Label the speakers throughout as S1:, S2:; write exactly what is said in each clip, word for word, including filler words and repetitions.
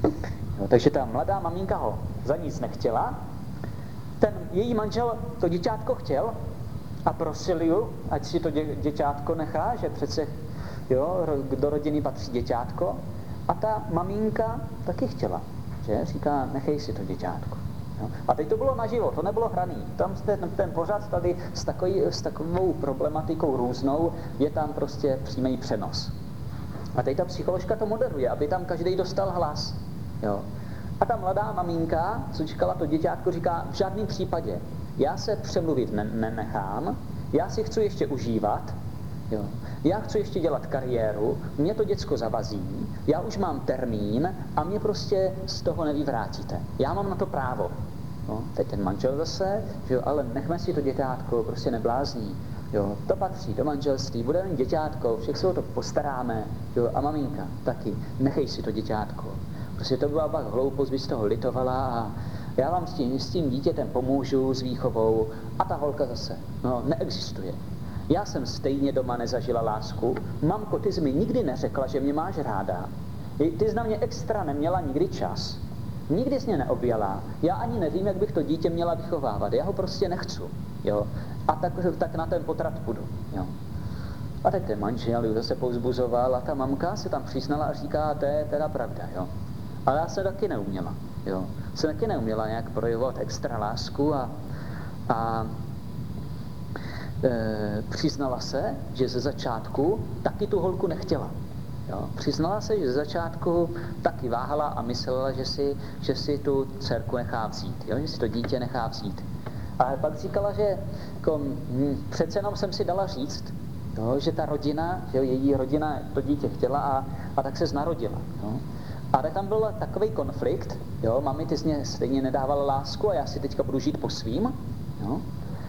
S1: Jo, takže ta mladá maminka ho za nic nechtěla, ten její manžel to děťátko chtěl a prosil ji, ať si to dě, děťátko nechá, že přece jo, do rodiny patří děťátko, a ta maminka taky chtěla, že říká, nechej si to děťátko. Jo. A teď to bylo naživo, to nebylo hraný. Tam ten, ten pořad tady s, takový, s takovou problematikou různou je tam prostě přímý přenos. A teď ta psycholožka to moderuje, aby tam každý dostal hlas. Jo. A ta mladá maminka, co čekala to děťátko, říká, v žádném případě, já se přemluvit ne- nenechám, já si chci ještě užívat, jo. Já chci ještě dělat kariéru, mě to děcko zavazí, já už mám termín a mě prostě z toho nevyvrátíte. Já mám na to právo. No, teď ten manžel zase, že jo, ale nechme si to děťátko, prostě neblázní. Jo, to patří do manželství, bude jen děťátko, všech se o to postaráme, jo, a maminka taky, nechej si to děťátko. Prostě to byla pak hloupost, by z toho litovala a já vám s tím, s tím dítětem pomůžu, s výchovou, a ta holka zase, no, neexistuje. Já jsem stejně doma nezažila lásku, mamko, ty jsi mi nikdy neřekla, že mě máš ráda, ty jsi na mě extra neměla nikdy čas, nikdy jsi mě neobjala, já ani nevím, jak bych to dítě měla vychovávat, já ho prostě nechci, jo, a tak, tak na ten potrat půjdu, jo. A teď ten manžel ji zase povzbuzoval a ta mamka se tam přiznala a říká, to je teda pravda, jo. Ale já se taky neuměla, jo. Jsem taky neuměla nějak projevovat extra lásku a, a e, přiznala se, že ze začátku taky tu holku nechtěla. Jo. Přiznala se, že ze začátku taky váhala a myslela, že si, že si tu dcerku nechá vzít, jo, že si to dítě nechá vzít. Ale pak říkala, že jako, hm, přece jenom jsem si dala říct, jo, že ta rodina, že její rodina to dítě chtěla a, a tak se znarodila. Jo. Ale tam byl takový konflikt, jo, mami, ty jsi mě stejně nedávala lásku a já si teďka budu žít po svým. Jo.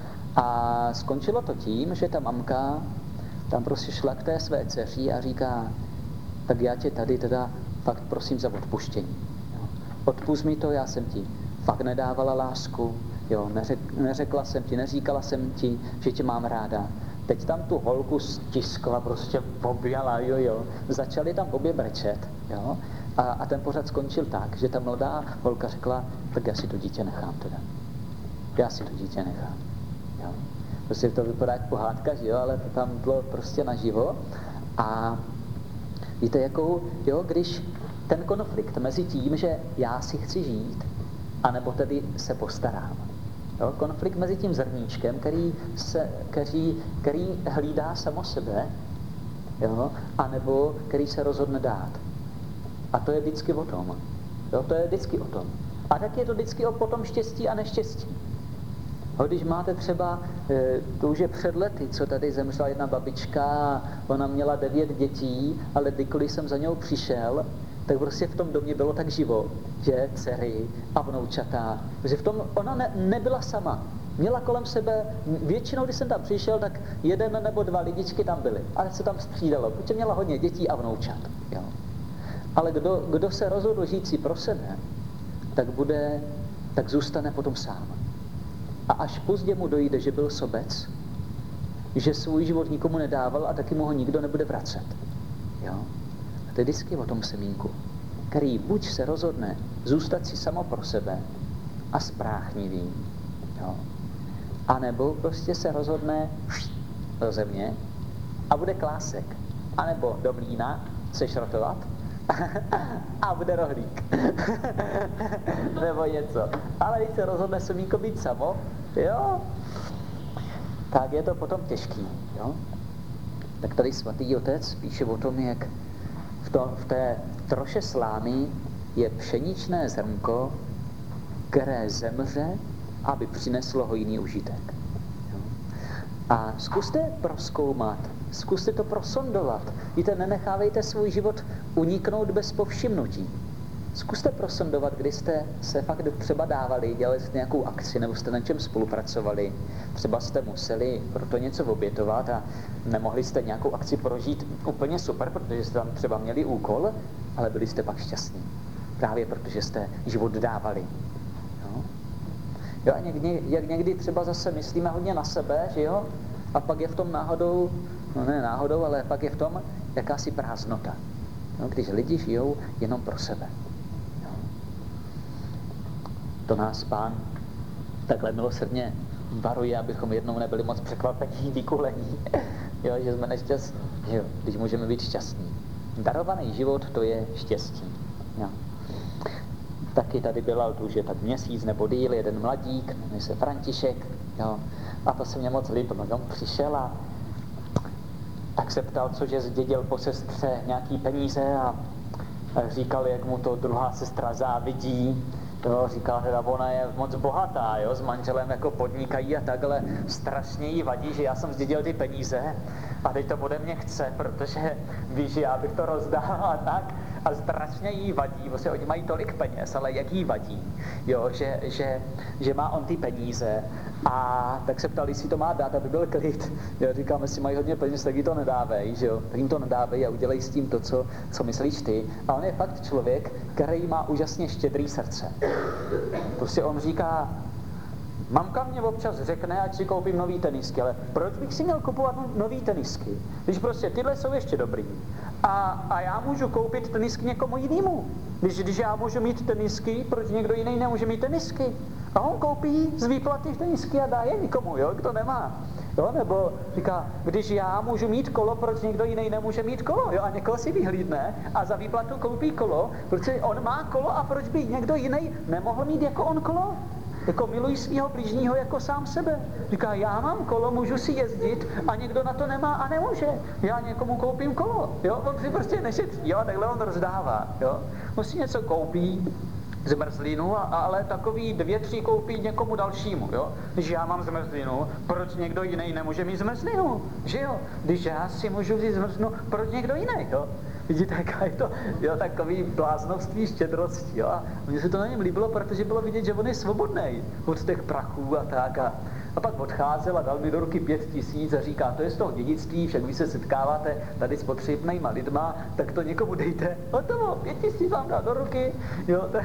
S1: A skončilo to tím, že ta mamka tam prostě šla k té své dceři a říká, tak já tě tady teda fakt prosím za odpuštění. Jo. Odpusť mi to, já jsem ti fakt nedávala lásku, jo, neřek, neřekla jsem ti, neříkala jsem ti, že tě mám ráda. Teď tam tu holku stiskla, prostě poběla, jo, jo. Začali tam obě brečet, jo. A, a ten pořad skončil tak, že ta mladá holka řekla, tak já si to dítě nechám teda. Já si to dítě nechám. Jo. Prostě to vypadá jak pohádka, že jo, ale to tam bylo prostě naživo. A víte, jakou, jo, když ten konflikt mezi tím, že já si chci žít, anebo tedy se postarám. Jo, konflikt mezi tím zrníčkem, který, se, který, který hlídá samo sebe, jo, anebo který se rozhodne dát. A to je vždycky o tom. Jo, to je vždycky o tom. A tak je to vždycky o potom štěstí a neštěstí. Jo, když máte třeba, to už je před lety, co tady zemřela jedna babička, ona měla devět dětí, ale kdykoliv jsem za něj přišel, tak prostě v tom domě bylo tak živo, že dcery a vnoučata, že v tom ona ne, nebyla sama. Měla kolem sebe, většinou, když jsem tam přišel, tak jeden nebo dva lidičky tam byly, ale se tam střídalo, protože měla hodně dětí a vnoučat. Jo. Ale kdo, kdo se rozhodl žít si pro sebe, tak bude, tak zůstane potom sám. A až pozdě mu dojde, že byl sobec, že svůj život nikomu nedával a taky mu ho nikdo nebude vracet. Jo. A to je vždycky o tom semínku, který buď se rozhodne zůstat si samo pro sebe a spráchnivý, jo. A nebo prostě se rozhodne do země a bude klásek. A nebo do mlýna se šrotovat a bude rohlík. Nebo něco. Ale když se rozhodne semínko být samo, jo, tak je to potom těžký, jo. Tak tady svatý otec píše o tom, jak v, to, v té troše slámy je pšeničné zrnko, které zemře, aby přineslo hojný užitek. Jo. A zkuste prozkoumat, zkuste to prosondovat. Víte, nenechávejte svůj život uniknout bez povšimnutí. Zkuste prosondovat, kdy jste se fakt třeba dávali, dělali jste nějakou akci, nebo jste na čem spolupracovali. Třeba jste museli pro to něco obětovat a nemohli jste nějakou akci prožít úplně super, protože jste tam třeba měli úkol, ale byli jste pak šťastní. Právě protože jste život dávali. Jo? Jo, a někdy, jak někdy třeba zase myslíme hodně na sebe, že jo? A pak je v tom náhodou, no ne náhodou, ale pak je v tom jakási prázdnota. No, když lidi žijou jenom pro sebe. Jo. To nás Pán takhle milosrdně varuje, abychom jednou nebyli moc překvapení, vykulení, jo, že jsme nešťastní, jo, když můžeme být šťastní. Darovaný život, to je štěstí. Jo. Taky tady byl tu, že tak měsíc nebo díl, jeden mladík, jmenuje se František, jo, a to se mě moc líbilo. On přišel a tak se ptal, cože zdědil po sestře nějaký peníze a říkal, jak mu to druhá sestra závidí. Jo, říkal, že ona je moc bohatá, jo, s manželem jako podnikají a takhle, strašně jí vadí, že já jsem zdědil ty peníze a teď to ode mě chce, protože ví, že já bych to rozdal a tak a strašně jí vadí, vlastně oni mají tolik peněz, ale jak jí vadí, jo, že, že, že má on ty peníze a tak se ptali, jestli to má dát, aby byl klid. Jo, říkám, jestli mají hodně peněz, tak jí to nedávej, že jo, tak jim to nedávej a udělej s tím to, co, co myslíš ty. A on je fakt člověk, který má úžasně štědrý srdce. Prostě on říká, mamka mě občas řekne, ať si koupím nový tenisky, ale proč bych si měl kupovat nový tenisky? Když prostě tyhle jsou ještě dobrý a, a já můžu koupit tenisky někomu jinému. Když, když já můžu mít tenisky, proč někdo jiný nemůže mít tenisky? A on koupí z výplaty tenisky a dá je někomu, jo, kdo nemá. Jo, nebo říká, když já můžu mít kolo, proč někdo jiný nemůže mít kolo, jo, a někoho si vyhlídne a za výplatu koupí kolo, protože on má kolo a proč by někdo jiný nemohl mít jako on kolo? Jako miluj svýho blížního jako sám sebe. Říká, já mám kolo, můžu si jezdit a někdo na to nemá a nemůže. Já někomu koupím kolo, jo, on si prostě nešetří, jo, takhle on rozdává, jo. On si něco koupí, zmrzlinu, a, ale takový dvě, tři koupí někomu dalšímu, jo. Když já mám zmrzlinu, proč někdo jiný nemůže mít zmrzlinu, že jo. Když já si můžu vzít zmrzlinu, proč někdo jiný, jo. Vidíte, jaká je to, jo, takový bláznovství, štědrosti, jo. A mně se to na něm líbilo, protože bylo vidět, že on je svobodný od těch prachů a tak. A, a pak odcházel a dal mi do ruky pět tisíc a říká, to je z toho dědictví, však vy se setkáváte tady s potřebnýma lidma, tak to někomu dejte. Hotovo, pět tisíc vám dá do ruky, jo. To,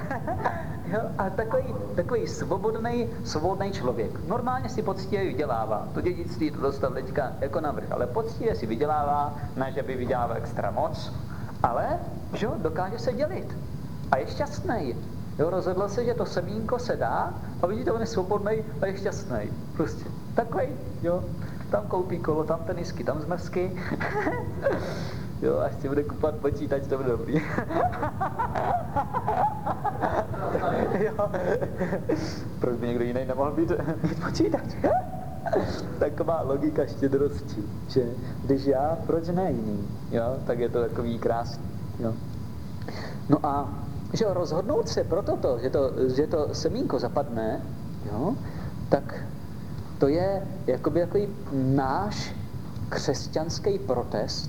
S1: jo a takový, takový svobodný, svobodný člověk. Normálně si poctivě vydělává. To dědictví to dostal teďka jako navrch, ale poctivě si vydělává, ne, že by vydělával extra moc, ale že dokáže se dělit. A je šťastný. Jo, rozhodl se, že to semínko se dá a vidíte, on je svobodný a je šťastný. Prostě takový, jo. Tam koupí kolo, tam tenisky, tam zmrzky. Jo, až si bude kupovat počítač, to bude dobrý. Jo. Proč by někdo jiný nemohl být, být počítač? Taková logika štědrosti, že když já, proč ne jiný, jo, tak je to takový krásný, jo. No a že rozhodnout se pro toto, že to, že to semínko zapadne, jo, tak to je jakoby takový náš křesťanský protest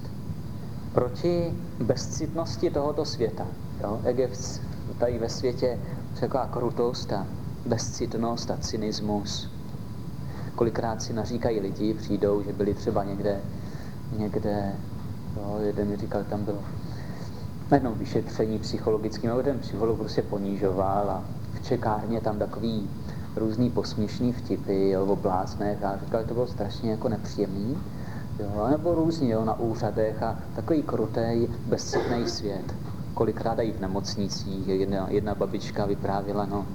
S1: proti bezcitnosti tohoto světa, jo, jak je tady ve světě taková krutost a bezcitnost a cynismus. Kolikrát si naříkají lidi, přijdou, že byli třeba někde, někde, jo, jeden mi říkal, tam bylo najednou vyšetření psychologickým, nebo ten psycholog prostě ponížoval a v čekárně tam takový různý posměšný vtipy, jo, o bláznech a říkal, že to bylo strašně jako nepříjemný, jo, nebo různě, jo, na úřadech a takový krutej, bezcitný svět. Kolikrát i v nemocnicích, jedna, jedna babička vyprávěla, no,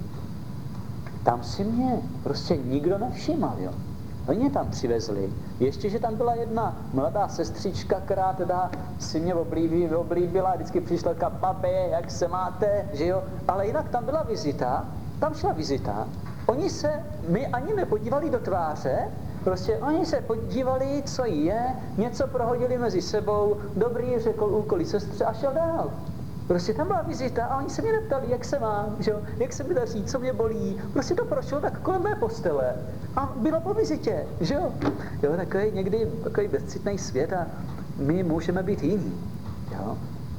S1: tam si mě prostě nikdo nevšímal, jo. Oni mě tam přivezli. Ještě, že tam byla jedna mladá sestřička, která teda si mě oblíbí, oblíbila, vždycky přišla ka, babi, jak se máte, že jo. Ale jinak tam byla vizita, tam šla vizita. Oni se my ani nepodívali do tváře, prostě oni se podívali, co jí je, něco prohodili mezi sebou, dobrý, řekl úkoly sestře a šel dál. Prostě tam byla vizita a oni se mě neptali, jak se mám, že jo, jak se mi daří, co mě bolí. Prostě to prošlo tak kolem mé postele a bylo po vizitě, že jo. Jo, takový někdy takový bezcitný svět a my můžeme být jiní, jo.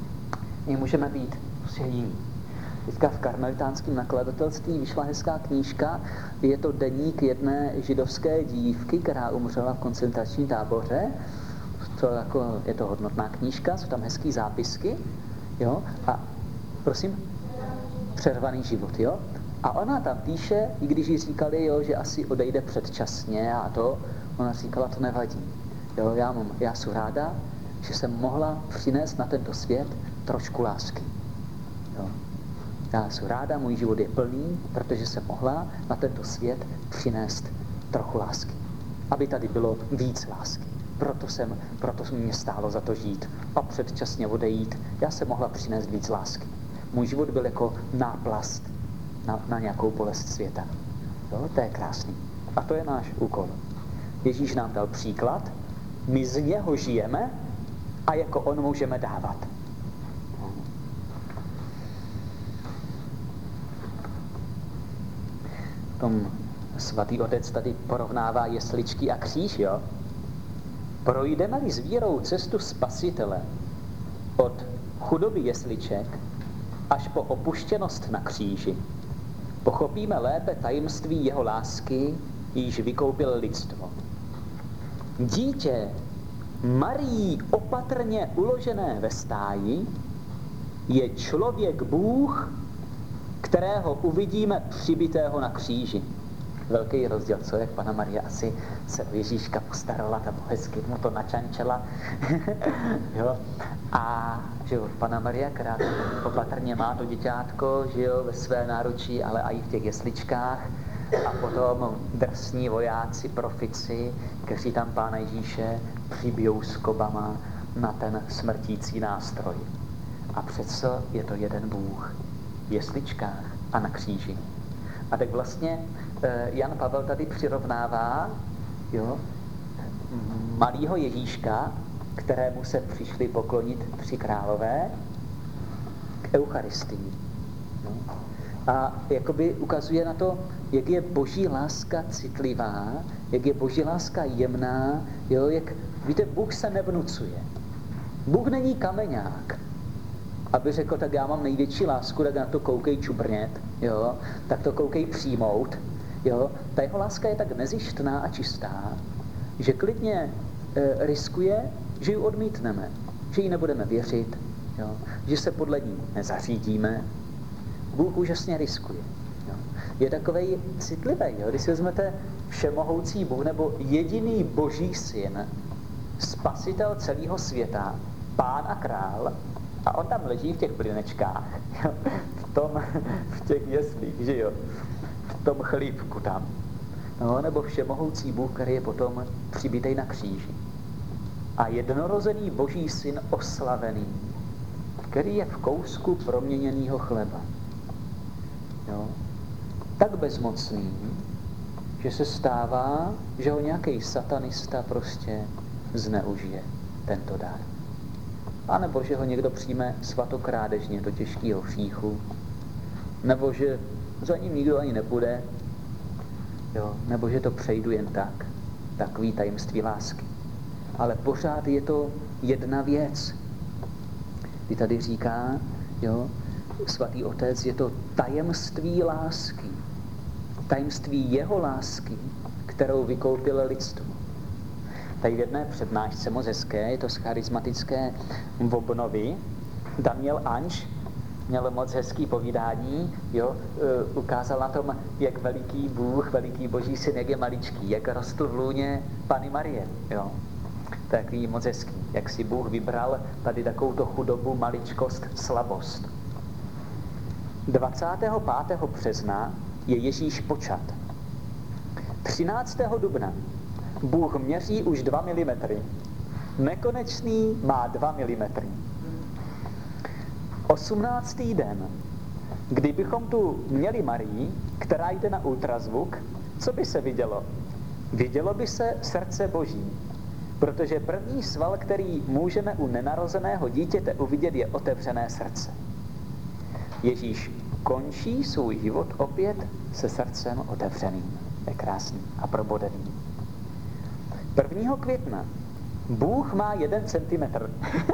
S1: My můžeme být prostě jiní. Teďka v karmelitánském nakladatelství vyšla hezká knížka, je to deník jedné židovské dívky, která umřela v koncentračním táboře. To jako, je to hodnotná knížka, jsou tam hezký zápisky. Jo? A prosím, přervaný život, jo? A ona tam píše, i když jí říkali, jo, že asi odejde předčasně a to, ona říkala, to nevadí. Jo, já, mám, já jsem ráda, že jsem mohla přinést na tento svět trošku lásky. Jo? Já jsem ráda, můj život je plný, protože jsem mohla na tento svět přinést trochu lásky. Aby tady bylo víc lásky. Proto, jsem, proto mě stálo za to žít a předčasně odejít. Já jsem mohla přinést víc lásky. Můj život byl jako náplast na, na nějakou bolest světa. Jo, to je krásný. A to je náš úkol. Ježíš nám dal příklad, my z něho žijeme a jako on můžeme dávat. Tom svatý otec tady porovnává jesličky a kříž, jo? Projdeme-li s vírou cestu spasitele od chudoby jesliček až po opuštěnost na kříži, pochopíme lépe tajemství jeho lásky, již vykoupil lidstvo. Dítě Marii opatrně uložené ve stáji je člověk Bůh, kterého uvidíme přibitého na kříži. Velký rozdíl, co, jak Panna Maria asi se o Ježíška postarala, tam hezky mu to načančela. Jo. A že jo, Panna Maria, která opatrně má to děťátko, že jo, ve své náručí, ale i v těch jesličkách. A potom drsní vojáci, profici, kteří tam Pána Ježíše přibijou skobama na ten smrtící nástroj. A přece je to jeden Bůh v jesličkách a na kříži. A tak vlastně Jan Pavel tady přirovnává, jo, malýho Ježíška, kterému se přišli poklonit tři králové, k Eucharistii. No. A jakoby ukazuje na to, jak je boží láska citlivá, jak je boží láska jemná, jo, jak, víte, Bůh se nevnucuje. Bůh není kameňák, aby řekl, tak já mám největší lásku, tak na to koukej čubrnět, jo, tak to koukej přijmout, jo. Ta jeho láska je tak nezištná a čistá, že klidně e, riskuje, že ji odmítneme, že ji nebudeme věřit, jo, že se podle ní nezařídíme. Bůh úžasně riskuje. Jo. Je takovej citlivý, jo. Když si vezmete všemohoucí Bůh nebo jediný boží syn, spasitel celého světa, pán a král, a on tam leží v těch plynečkách, jo, v, tom, v těch jeslích, že jo, v tom chlípku tam. No, nebo všemohoucí Bůh, který je potom přibitej na kříži. A jednorozený boží syn oslavený, který je v kousku proměněného chleba. Jo, tak bezmocný, že se stává, že ho nějaký satanista prostě zneužije, tento dar. A nebo že ho někdo přijme svatokrádežně do těžkého hříchu, nebo že za ním nikdo ani nepůjde, jo, nebo že to přejdu jen tak, takový tajemství lásky. Ale pořád je to jedna věc. Kdy tady říká, jo, svatý otec, je to tajemství lásky, tajemství jeho lásky, kterou vykoupil lidstvo. Tady v jedné přednášce moc hezké, je to z charismatické obnovy, Daniel Anš měl moc hezký povídání, jo, ukázal na tom, jak veliký Bůh, veliký boží syn, jak je maličký, jak rostl v lůně Panny Marie, jo. To je takový moc hezký, jak si Bůh vybral tady takovouto chudobu, maličkost, slabost. dvacátého pátého března je Ježíš počat. třináctého dubna Bůh měří už dva milimetry. Nekonečný má dva milimetry. osmnáctý den, kdybychom tu měli Marii, která jde na ultrazvuk, co by se vidělo? Vidělo by se srdce Boží, protože první sval, který můžeme u nenarozeného dítěte uvidět, je otevřené srdce. Ježíš končí svůj život opět se srdcem otevřeným. Je krásný a probodený. prvního května Bůh má jeden centimetr.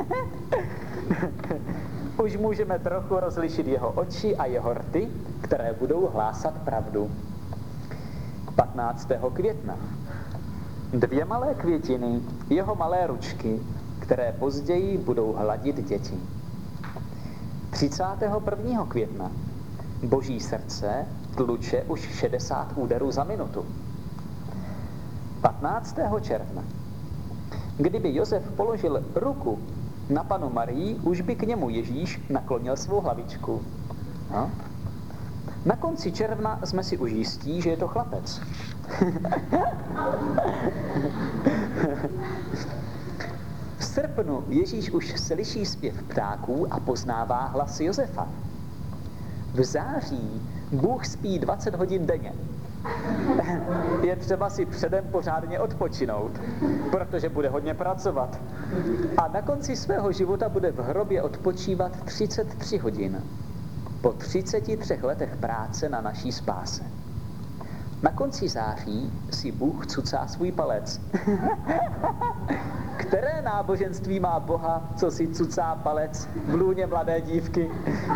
S1: Už můžeme trochu rozlišit jeho oči a jeho rty, které budou hlásat pravdu. patnáctého května dvě malé květiny, jeho malé ručky, které později budou hladit děti. třicátého prvního května Boží srdce tluče už šedesát úderů za minutu. patnáctého června kdyby Josef položil ruku na Pannu Marii, už by k němu Ježíš naklonil svou hlavičku. No. Na konci června jsme si už jistí, že je to chlapec. V srpnu Ježíš už slyší zpěv ptáků a poznává hlas Josefa. V září Bůh spí dvacet hodin denně. Je třeba si předem pořádně odpočinout, protože bude hodně pracovat. A na konci svého života bude v hrobě odpočívat třicet tři hodin. Po třiceti třech letech práce na naší spáse. Na konci září si Bůh cucá svůj palec. Které náboženství má Boha, co si cucá palec v lůně mladé dívky?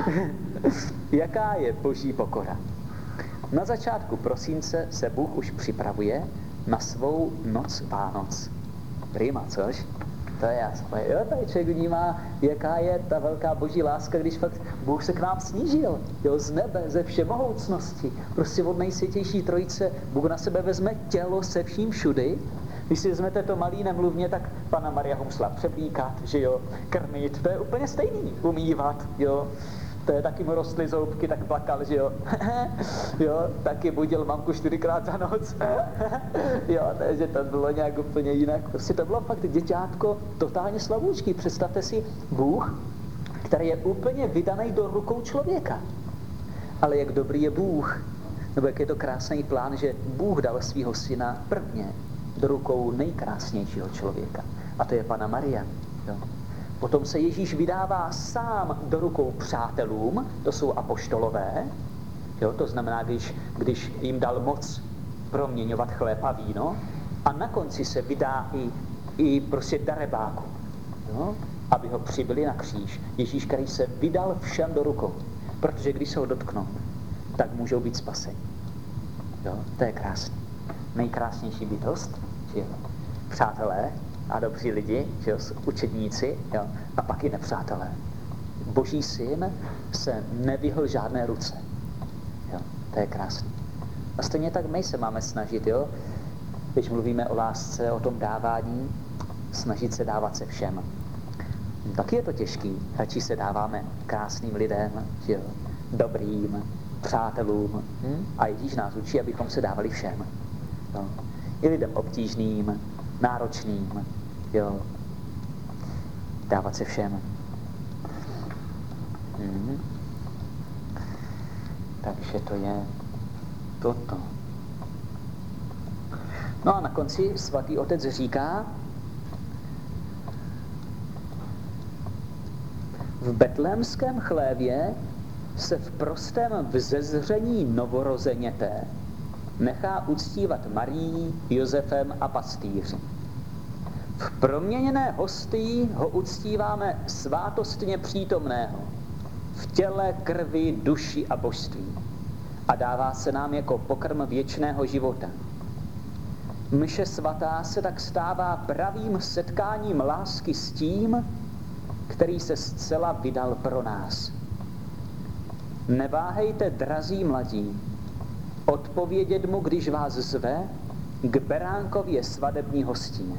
S1: Jaká je boží pokora? Na začátku prosince se Bůh už připravuje na svou noc Vánoc. Prima, což? To je jasné. Jo, tady člověk vnímá, jaká je ta velká boží láska, když fakt Bůh se k nám snížil. Jo, z nebe, ze všemohoucnosti. Prostě od nejsvětější trojice Bůh na sebe vezme tělo se vším všudy. Když si vezmete to malý nemluvně, tak Panna Maria ho musela převlíkat, že jo, krmit, to je úplně stejný, umývat, jo. To je taky mu rostly zoubky, tak plakal, že jo. Jo, taky budil mamku čtyřikrát za noc. Jo, takže to bylo nějak úplně jinak. Prostě to bylo fakt děťátko totálně slavoučký. Představte si Bůh, který je úplně vydaný do rukou člověka. Ale jak dobrý je Bůh, nebo jak je to krásný plán, že Bůh dal svého syna prvně do rukou nejkrásnějšího člověka. A to je Panna Maria. Jo. Potom se Ježíš vydává sám do rukou přátelům, to jsou apoštolové, jo, to znamená, když, když jim dal moc proměňovat chléb a víno, a na konci se vydá i, i prostě darebáku, jo, aby ho přibili na kříž. Ježíš, který se vydal všem do rukou, protože když se ho dotknou, tak můžou být spaseni. Jo, to je krásný. Nejkrásnější bytost, že přátelé a dobří lidi, že jo, učedníci, jo, a pak i nepřátelé. Boží syn se nevyhl žádné ruce. Jo, to je krásný. A stejně tak my se máme snažit, jo, když mluvíme o lásce, o tom dávání, snažit se dávat se všem. Taky je to těžký, radši se dáváme krásným lidem, že jo, dobrým, přátelům. Hm? A Ježíš nás učí, abychom se dávali všem. Jo. I lidem obtížným, náročným, jo. Dávat se všem. Hm. Takže to je toto. No a na konci svatý otec říká, v betlémském chlévě se v prostém vzezření novorozeněte nechá uctívat Marií, Josefem a pastýři. V proměněné hostii ho uctíváme svátostně přítomného, v těle, krvi, duši a božství a dává se nám jako pokrm věčného života. Mše svatá se tak stává pravým setkáním lásky s tím, který se zcela vydal pro nás. Neváhejte, drazí mladí, odpovědět mu, když vás zve k beránkově svadební hostině.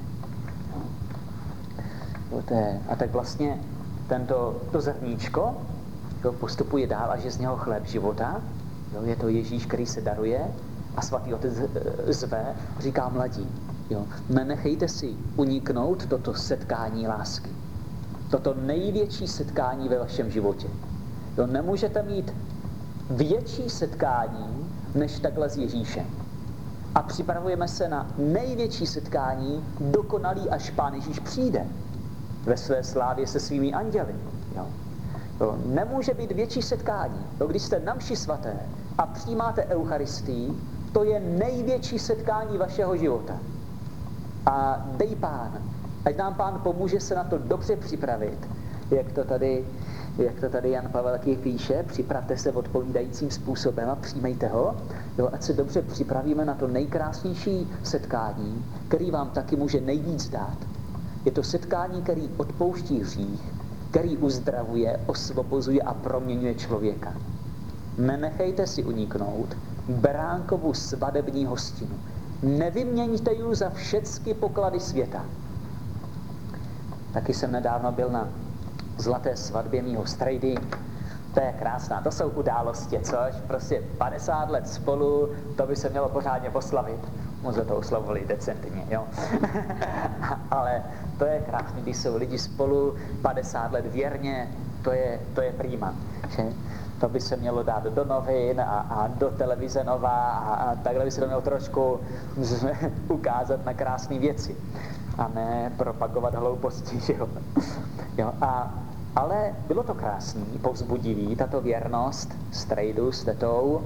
S1: A tak vlastně tento, to zrníčko jo, postupuje dál, až je z něho chléb života. Jo, je to Ježíš, který se daruje a svatý otec zve, říká mladí. Jo, nenechejte si uniknout toto setkání lásky. Toto největší setkání ve vašem životě. Jo, nemůžete mít větší setkání, než takhle s Ježíšem. A připravujeme se na největší setkání, dokonalý, až Pán Ježíš přijde ve své slávě se svými anděli. Jo. Jo, nemůže být větší setkání. Jo, když jste na mši svaté a přijímáte Eucharistii, to je největší setkání vašeho života. A dej Pán, ať nám Pán pomůže se na to dobře připravit, jak to tady, jak to tady Jan Pavelky píše, připravte se odpovídajícím způsobem a přijmejte ho, jo, ať se dobře připravíme na to nejkrásnější setkání, který vám taky může nejvíc dát. Je to setkání, který odpouští hřích, který uzdravuje, osvobozuje a proměňuje člověka. Nenechejte si uniknout beránkovu svadební hostinu. Nevyměňte ji za všechny poklady světa. Taky jsem nedávno byl na zlaté svatbě mýho strejdy, To je krásná, to jsou události, což prostě padesát let spolu, to by se mělo pořádně poslavit. Možná to oslavovali decentně, jo. Ale to je krásný, když jsou lidi spolu padesát let věrně, to je, to je prima, že? To by se mělo dát do novin a, a do televize nová a, a takhle by se to mělo trošku ukázat na krásné věci a ne propagovat hlouposti, že jo. Jo, a ale bylo to krásný, povzbudivý, tato věrnost strejdu s tetou,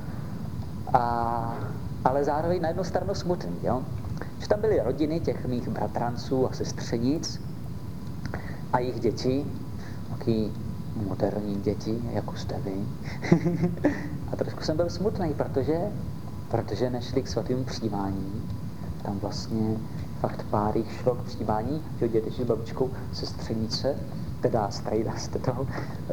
S1: a, ale zároveň na jednu stranu smutný, jo. Že tam byly rodiny těch mých bratranců a sestřenic a jejich děti, taky moderní děti, jako jste vy. A trošku jsem byl smutný, protože, protože nešli k svatému přijímání. Tam vlastně fakt pár jich šlo k přijímání, že děti s babičkou, sestřenice, teda strejda s tetou,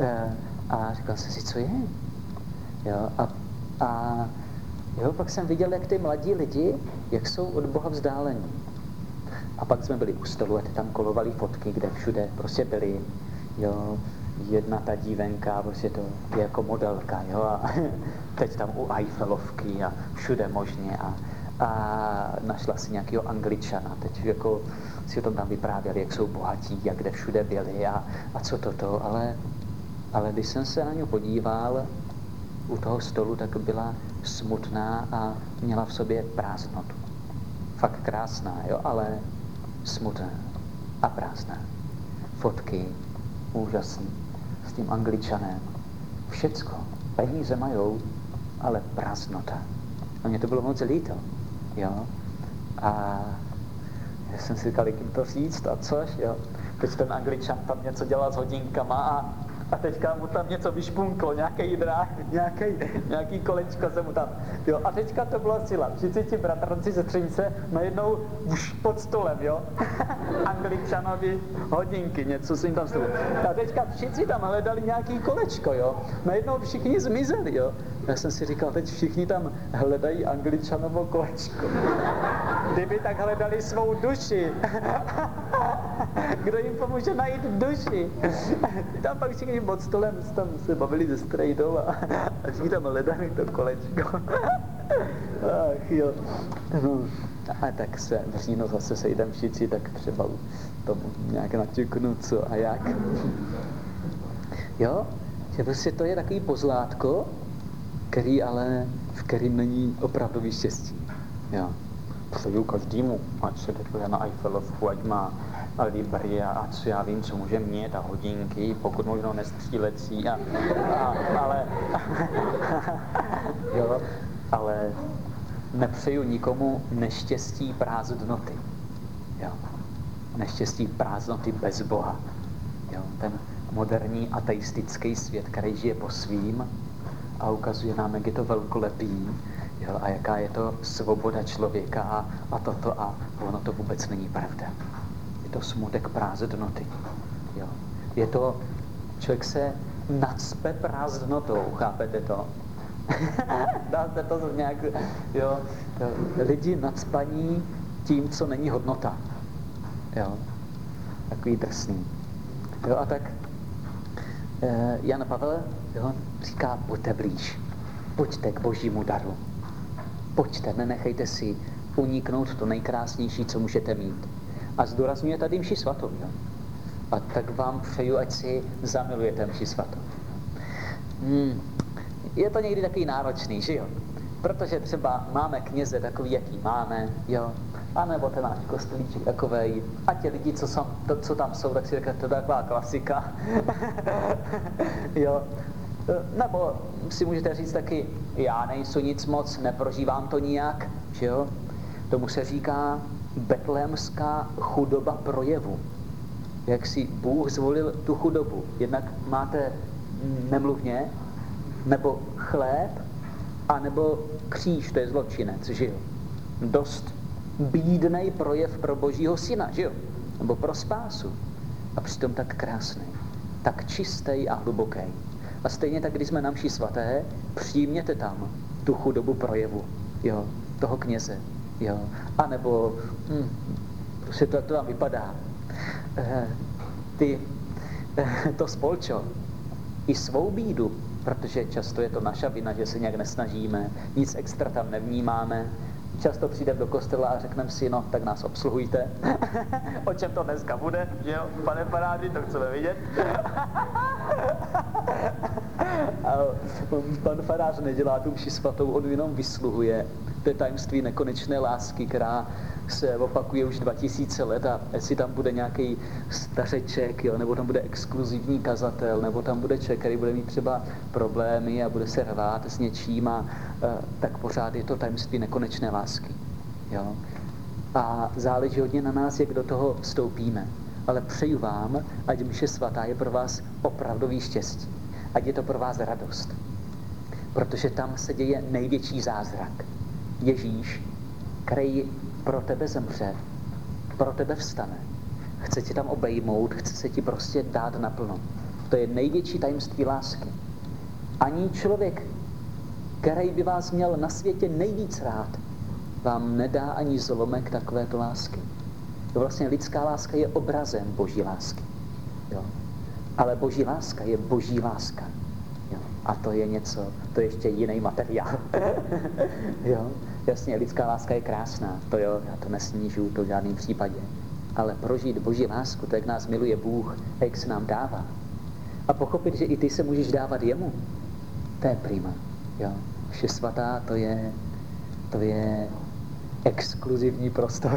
S1: a říkal jsem si, co je? Jo, a, a jo, pak jsem viděl, jak ty mladí lidi, jak jsou od Boha vzdálení. A pak jsme byli u stolu a ty tam kolovali fotky, kde všude prostě byli, jo, jedna ta dívenka, prostě to je jako modelka, jo, a teď tam u Eiffelovky a všude možně a, a našla si nějakého Angličana, teď jako si o tom tam vyprávěli, jak jsou bohatí, jak kde všude byli a, a co toto, ale, ale když jsem se na ně podíval u toho stolu, tak byla smutná a měla v sobě prázdnotu. Fakt krásná, jo, ale smutná a prázdná. Fotky, úžasný, s tím Angličanem. Všecko, peníze majou, ale prázdnota. A mně to bylo moc líto, jo. A já jsem si říkal, jak jim to říct a což, jo. Teď ten Angličan tam něco dělal s hodinkama a, a teďka mu tam něco vyšpunklo, nějaký drák, nějaký, nějaký kolečko se mu tam, jo. A teďka to byla sila. Všichni ti bratranci ze Třinice najednou už pod stolem, jo. Angličanovi hodinky, něco s ním tam stolu. A teďka všichni tam hledali nějaký kolečko, jo. Najednou všichni zmizeli, jo. Já jsem si říkal, teď všichni tam hledají Angličanovo kolečko. Kdyby tak hledali svou duši. Kdo jim pomůže najít duši? Tam pak všichni pod stolem tam se bavili ze strejdou a, a všichni tam hledali to kolečko. Ach jo. No. A tak se v říjnu zase sejdem všichni, tak třeba tomu nějak naťuknu co a jak. Jo? Že prostě to je takový pozlátko, který ale, v kterým není opravdový štěstí. Jo. Přeju každému, ať se děkuje na Eiffelovku, ať má Libry a co já vím, co může mít a hodinky, pokud možno nestřílecí a, a ale jo, ale nepřeju nikomu neštěstí prázdnoty. Jo. Neštěstí prázdnoty bez Boha. Jo. Ten moderní ateistický svět, který žije po svým a ukazuje nám, jak je to velkolepý, jo, a jaká je to svoboda člověka a, a toto a ono to vůbec není pravda. Je to smutek prázdnoty. Jo. Je to, člověk se nacpe prázdnotou, chápete to? Dáte to nějak, jo, lidi nacpaní tím, co není hodnota. Jo. Takový drsný. Jo, a tak eh, Jan Pavel, jo, říká, pojďte blíž, pojďte k božímu daru. Pojďte, nenechejte si uniknout to nejkrásnější, co můžete mít. A zdůrazňuje tady mši svatou. Jo? A tak vám přeju, ať si zamilujete mši svatou. Hmm. Je to někdy takový náročný, že jo? Protože třeba máme kněze takový, jaký máme, jo? A nebo ten náš kostelíček takovej. A ti lidi, co, jsou, to, co tam jsou, tak si říká, to je taková klasika. Jo? Nebo si můžete říct taky, já nejsou nic moc, neprožívám to nijak, že jo? Tomu se říká betlémská chudoba projevu. Jak si Bůh zvolil tu chudobu. Jednak máte nemluvně, nebo chléb, anebo kříž, to je zločinec, že jo? Dost bídnej projev pro Božího syna, že jo? Nebo pro spásu. A přitom tak krásný, tak čistý a hluboký. A stejně tak, když jsme na mši svaté, přijměte tam tu chudobu projevu, jo, toho kněze, jo. A nebo, hm, prostě to, to tam vypadá, e, ty, e, to spolčo, i svou bídu, protože často je to naša vina, že se nějak nesnažíme, nic extra tam nevnímáme. Často přijdeme do kostela a řekneme si, no, tak nás obsluhujte. O čem to dneska bude, že jo, pane faráři, to chceme vidět. A pan farář nedělá tu mši svatou, on jenom vysluhuje. To je tajemství nekonečné lásky, která se opakuje už dva tisíce let a jestli tam bude nějaký stařeček, jo, nebo tam bude exkluzivní kazatel, nebo tam bude člověk, který bude mít třeba problémy a bude se rvát s něčím, a, tak pořád je to tajemství nekonečné lásky. Jo. A záleží hodně na nás, jak do toho vstoupíme. Ale přeju vám, ať mše svatá je pro vás opravdový štěstí. Ať je to pro vás radost. Protože tam se děje největší zázrak. Ježíš, který pro tebe zemře, pro tebe vstane. Chce tě tam obejmout, chce se ti prostě dát naplno. To je největší tajemství lásky. Ani člověk, který by vás měl na světě nejvíc rád, vám nedá ani zlomek takovéto lásky. To vlastně lidská láska je obrazem boží lásky. Jo. Ale boží láska je boží láska. Jo. A to je něco, to je ještě jiný materiál. Jo. Jasně, lidská láska je krásná, to jo, já to nesnížuju, to v žádném případě. Ale prožít boží lásku, to jak nás miluje Bůh a jak se nám dává. A pochopit, že i ty se můžeš dávat jemu, to je prima. Jo. Vše svatá, to je, to je exkluzivní prostor.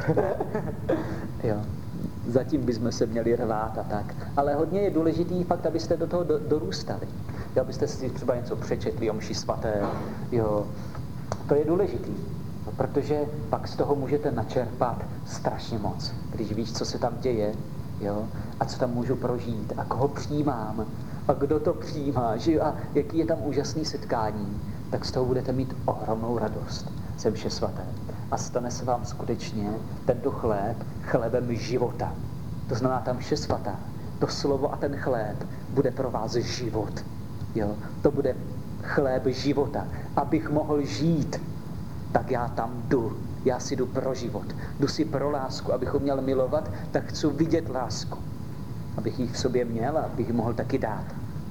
S1: Jo. Zatím bychom se měli rvát a tak. Ale hodně je důležitý fakt, abyste do toho do, dorůstali. Jo, abyste si třeba něco přečetli o mši svaté. Jo. To je důležitý, protože pak z toho můžete načerpat strašně moc. Když víš, co se tam děje, jo, a co tam můžu prožít, a koho přijímám, a kdo to přijímá, že, a jaký je tam úžasný setkání, tak z toho budete mít ohromnou radost ze mše svaté. A stane se vám skutečně tento chléb chlebem života. To znamená, ta mše svatá, to slovo a ten chléb bude pro vás život. Jo? To bude chléb života. Abych mohl žít, tak já tam jdu. Já si jdu pro život. Jdu si pro lásku. Abych ho měl milovat, tak chci vidět lásku. Abych ji v sobě měl a abych ji mohl taky dát.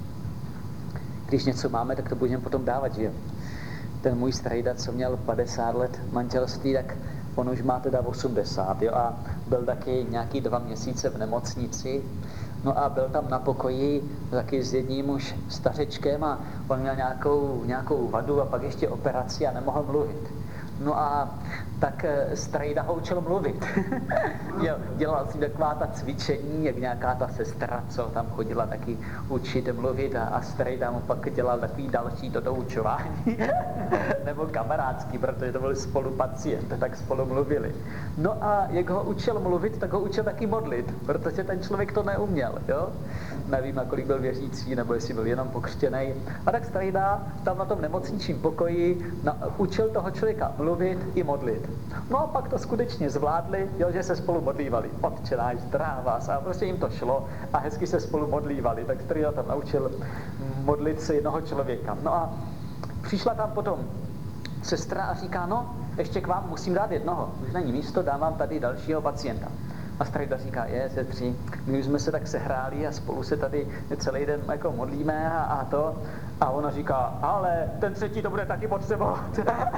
S1: Když něco máme, tak to budeme potom dávat, že jo? Ten můj strejda, co měl padesát let manželství, tak on už má teda osmdesát, jo? A byl taky nějaký dva měsíce v nemocnici. No a byl tam na pokoji taky s jedním už stařečkem a on měl nějakou, nějakou vadu a pak ještě operaci a nemohl mluvit. No a tak strejda ho učil mluvit. Dělal si taková ta cvičení, jak nějaká ta sestra, co tam chodila taky učit mluvit, a, a strejda mu pak dělal takový další to doučování. Nebo kamarádský, protože to byli spolupacient, tak spolu mluvili. No a jak ho učil mluvit, tak ho učil taky modlit, protože ten člověk to neuměl, jo? Nevím, kolik byl věřící, nebo jestli byl jenom pokřtěnej. A tak strejda tam na tom nemocničním pokoji na, učil toho člověka mluvit i modlit. No a pak to skutečně zvládli, jo, že se spolu modlívali. Otče náš, zdrá vás. A prostě jim to šlo a hezky se spolu modlívali. Tak strejda tam naučil modlit se jednoho člověka. No a přišla tam potom sestra a říká, no, ještě k vám musím dát jednoho. Už není místo, dám vám tady dalšího pacienta. A strejda říká, je, sestři, my už jsme se tak sehráli a spolu se tady celý den jako modlíme a, a to. A ona říká, ale ten třetí to bude taky potřebovat.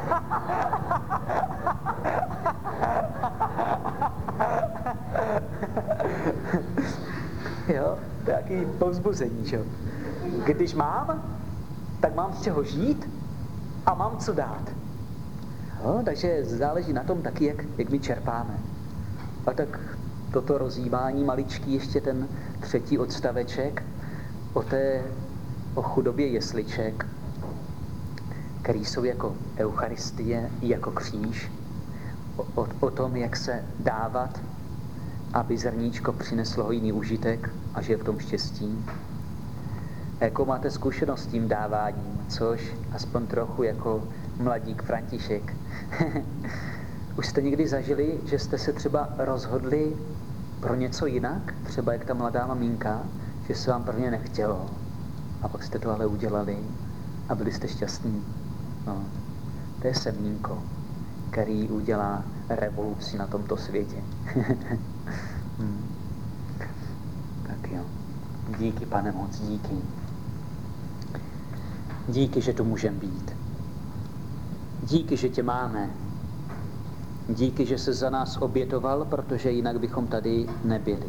S1: Jo, to je jaký povzbuzení, že? Když mám, tak mám z čeho žít a mám co dát. Jo, takže záleží na tom taky, jak, jak my čerpáme. A tak toto rozjímání maličký, ještě ten třetí odstaveček o té o chudobě jesliček, který jsou jako eucharistie i jako kříž, o, o, o tom, jak se dávat, aby zrníčko přineslo hojný užitek a že je v tom štěstí. A jakou máte zkušenost s tím dáváním, což aspoň trochu jako mladík František. Už jste někdy zažili, že jste se třeba rozhodli pro něco jinak, třeba jak ta mladá maminka, že se vám prvně nechtělo a pak jste to ale udělali a byli jste šťastní. No, to je semínko, který udělá revoluci na tomto světě. hmm. Tak jo. Díky, Pane moc, díky. Díky, že tu můžeme být. Díky, že tě máme. Díky, že se za nás obětoval, protože jinak bychom tady nebyli.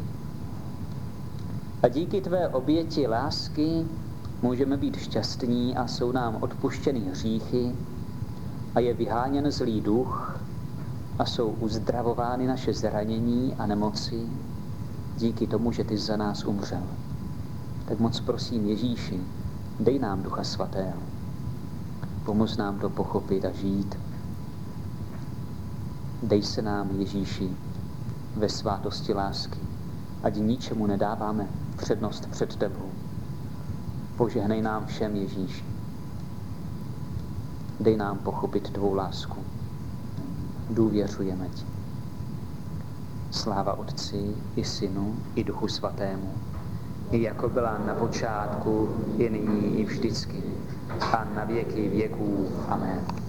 S1: A díky tvé oběti lásky můžeme být šťastní a jsou nám odpuštěny hříchy a je vyháněn zlý duch a jsou uzdravovány naše zranění a nemoci díky tomu, že ty za nás umřel. Tak moc prosím Ježíši, dej nám Ducha Svatého. Pomoz nám to pochopit a žít. Dej se nám, Ježíši, ve svátosti lásky, ať ničemu nedáváme přednost před tebou. Požehnej nám všem, Ježíši. Dej nám pochopit tvou lásku. Důvěřujeme ti. Sláva Otci i Synu i Duchu Svatému, i jako byla na počátku, i nyní, i vždycky, a na věky věků. Amen.